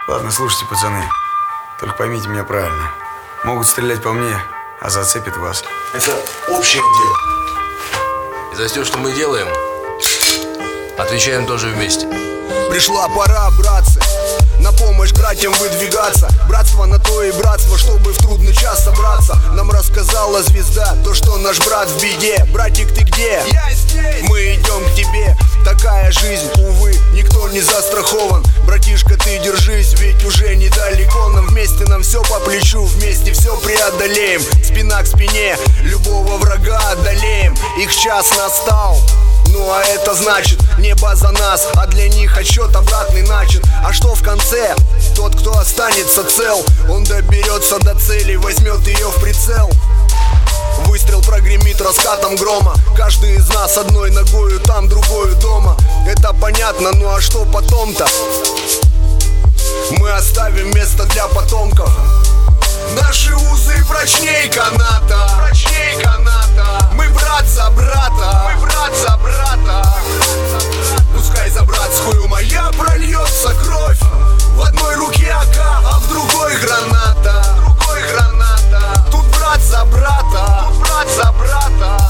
Ладно, слушайте, пацаны. Только поймите меня правильно. Могут стрелять по мне, а зацепит вас. Это общее дело. И за все, что мы делаем, отвечаем тоже вместе. Пришла пора, братцы, на помощь братьям выдвигаться. Братство на то и братство, чтобы в трудный час собраться. Нам рассказала звезда то, что наш брат в беде. Братик, ты где? Я здесь. Мы идем к тебе. Такая жизнь, увы, никто не застрахован. Братишка, ты держись, ведь уже недалеко. Нам вместе, нам все по плечу, вместе все преодолеем. Спина к спине, любого врага одолеем. Их час настал. Ну а это значит, небо за нас, а для них отсчет обратный начат. А что в конце? Тот, кто останется цел, он доберется до цели, возьмет ее в прицел. Выстрел прогремит раскатом грома. Каждый из нас одной ногою там, другою дома. Это понятно, ну а что потом-то? Мы оставим место для потомков. Наши узы прочней каната, прочней каната. Мы брат за брата, мы брат за брата. Пускай за братскую моя прольется кровь. В одной руке АК, а в другой граната, другой граната. Тут брат за брата, тут брат за брата.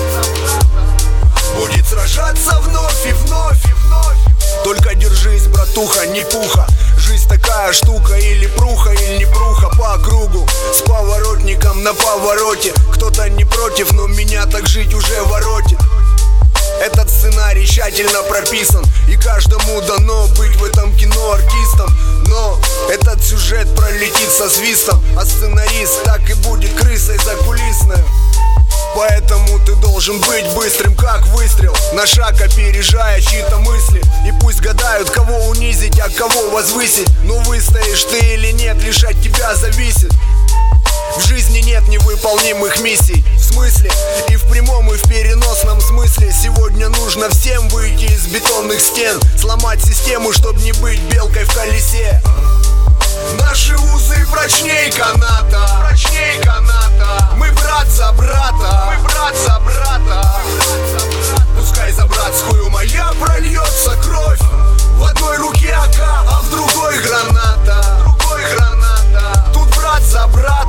Будет сражаться вновь и вновь и вновь. Только держись, братуха, не пуха. Жизнь такая штука, или пруха, или не пруха. По кругу, с поворотником на повороте. Кто-то не против, но меня так жить уже воротит. Этот сценарий тщательно прописан, и каждому дано быть в этом кино артистом. Но этот сюжет пролетит со свистом, а сценарист так и будет крысой закулисной. Поэтому ты должен быть быстрым, как выстрел, на шаг опережая чьи-то мысли. И пусть гадают, кого унизить, а кого возвысить. Но выстоишь ты или нет, лишь от тебя зависит. В жизни нет невыполнимых миссий. В смысле? И в прямом, и в переносном смысле. Сегодня нужно всем выйти из бетонных стен, сломать систему, чтобы не быть белкой в колесе. Наши узы прочней каната, прочней каната. Мы брат за брата, мы брат за брата. Пускай за братскую моя прольется кровь. В одной руке АК, а в другой граната, другой граната. Тут брат за брата.